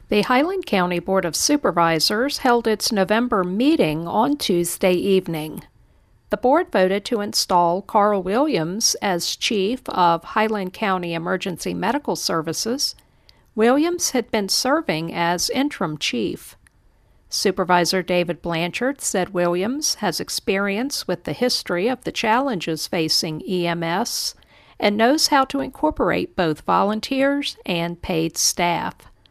The Highland County Board of Supervisors held its November meeting on Tuesday evening. The board voted to install Carl Williams as chief of Highland County Emergency Medical Services. Williams had been serving as interim chief. Supervisor David Blanchard said Williams has experience with the history of the challenges facing EMS and knows how to incorporate both volunteers and paid staff.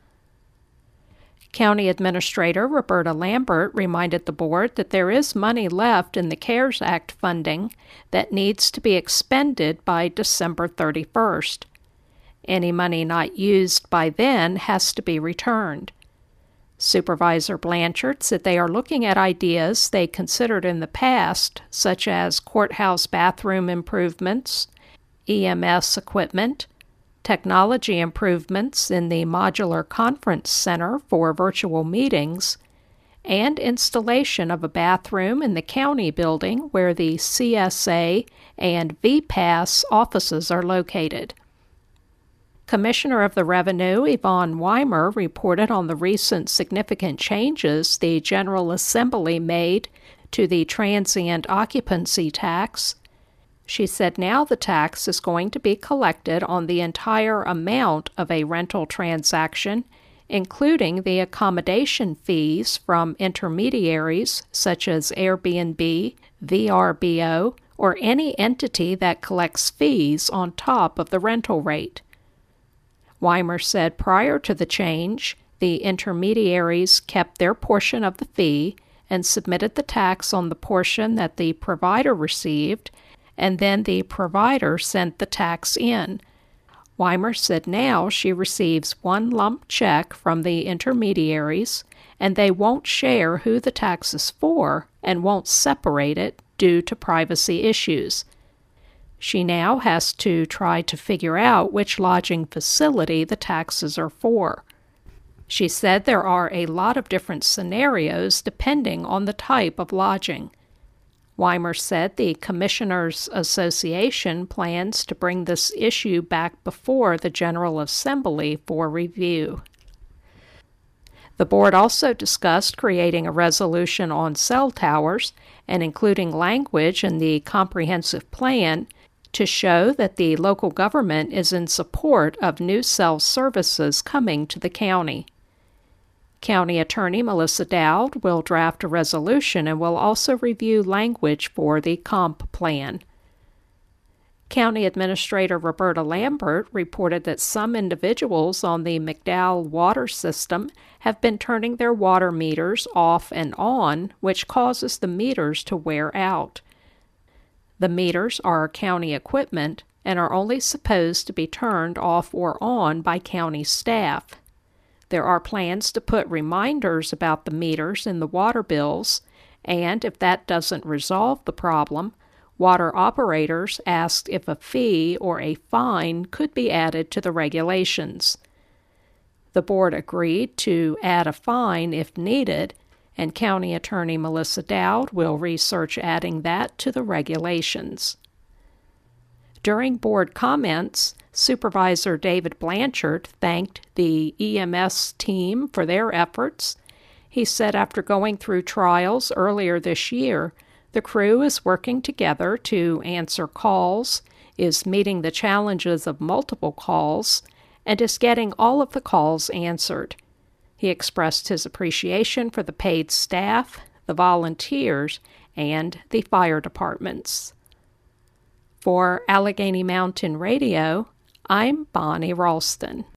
County Administrator Roberta Lambert reminded the board that there is money left in the CARES Act funding that needs to be expended by December 31st. Any money not used by then has to be returned. Supervisor Blanchard said they are looking at ideas they considered in the past, such as courthouse bathroom improvements, EMS equipment, technology improvements in the modular conference center for virtual meetings, and installation of a bathroom in the county building where the CSA and VPAS offices are located. Commissioner of the Revenue Yvonne Weimer reported on the recent significant changes the General Assembly made to the transient occupancy tax. She said now the tax is going to be collected on the entire amount of a rental transaction, including the accommodation fees from intermediaries such as Airbnb, VRBO, or any entity that collects fees on top of the rental rate. Weimer said prior to the change, the intermediaries kept their portion of the fee and submitted the tax on the portion that the provider received, and then the provider sent the tax in. Weimer said now she receives one lump check from the intermediaries, and they won't share who the tax is for and won't separate it due to privacy issues. She now has to try to figure out which lodging facility the taxes are for. She said there are a lot of different scenarios depending on the type of lodging. Weimer said the Commissioners' Association plans to bring this issue back before the General Assembly for review. The board also discussed creating a resolution on cell towers and including language in the comprehensive plan to show that the local government is in support of new cell services coming to the county. County Attorney Melissa Dowd will draft a resolution and will also review language for the comp plan. County Administrator Roberta Lambert reported that some individuals on the McDowell water system have been turning their water meters off and on, which causes the meters to wear out. The meters are county equipment and are only supposed to be turned off or on by county staff. There are plans to put reminders about the meters in the water bills, and if that doesn't resolve the problem, water operators asked if a fee or a fine could be added to the regulations. The board agreed to add a fine if needed, and County Attorney Melissa Dowd will research adding that to the regulations. During board comments, Supervisor David Blanchard thanked the EMS team for their efforts. He said after going through trials earlier this year, the crew is working together to answer calls, is meeting the challenges of multiple calls, and is getting all of the calls answered. He expressed his appreciation for the paid staff, the volunteers, and the fire departments. For Allegheny Mountain Radio, I'm Bonnie Ralston.